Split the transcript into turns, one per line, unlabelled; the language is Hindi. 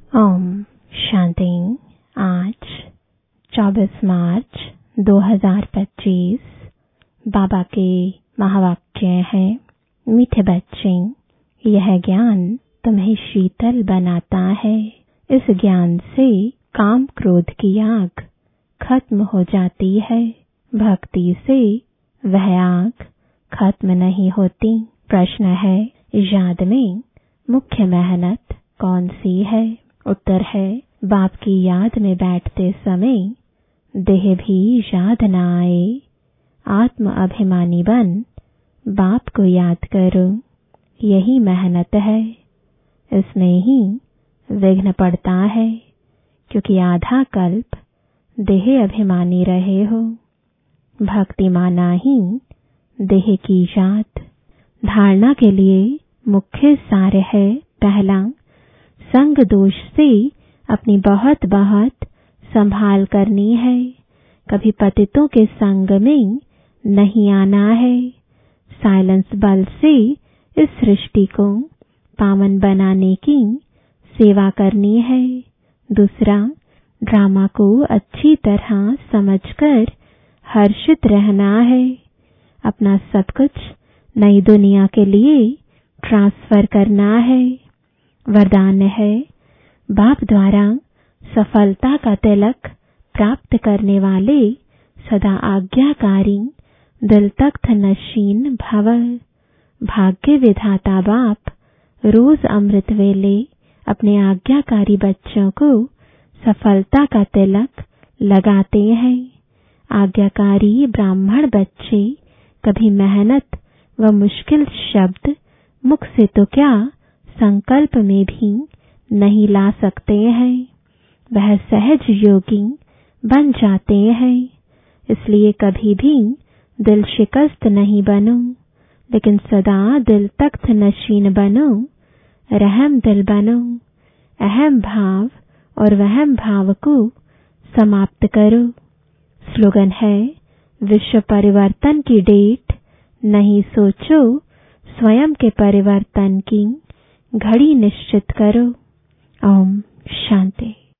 ओम शांति। आज 24 मार्च 2025 बाबा के महावाक्य हैं, मीठे बच्चे, यह ज्ञान तुम्हें शीतल बनाता है। इस ज्ञान से काम क्रोध की आग खत्म हो जाती है। भक्ति से वह आग खत्म नहीं होती। प्रश्न है, याद में मुख्य मेहनत कौन सी है? उत्तर है, बाप की याद में बैठते समय देह भी याद न आए। आत्म अभिमानी बन बाप को याद करो, यही मेहनत है। इसमें ही विघ्न पड़ता है, क्योंकि आधा कल्प देह अभिमानी रहे हो। भक्ति माना ही देह की याद। धारणा के लिए मुख्य सार है, पहला, संग दोष से अपनी बहुत बहुत संभाल करनी है। कभी पतितों के संग में नहीं आना है। साइलेंस बल से इस सृष्टि को पावन बनाने की सेवा करनी है। दूसरा, ड्रामा को अच्छी तरह समझकर हर्षित रहना है। अपना सब कुछ नई दुनिया के लिए ट्रांसफर करना है। वरदान है, बाप द्वारा सफलता का तिलक प्राप्त करने वाले सदा आज्ञाकारी दिल तख्त नशीन भव। भाग्य विधाता बाप रोज अमृत वेले अपने आज्ञाकारी बच्चों को सफलता का तिलक लगाते हैं। आज्ञाकारी ब्राह्मण बच्चे कभी मेहनत व मुश्किल शब्द मुख से तो क्या संकल्प में भी नहीं ला सकते हैं। वह सहज योगी बन जाते हैं। इसलिए कभी भी दिल शिकस्त नहीं बनो, लेकिन सदा दिल तख्त नशीन बनो। रहम दिल बनो। अहम भाव और वहम भाव को समाप्त करो। स्लोगन है, विश्व परिवर्तन की डेट नहीं सोचो, स्वयं के परिवर्तन की घड़ी निश्चित करो। ओम शांति।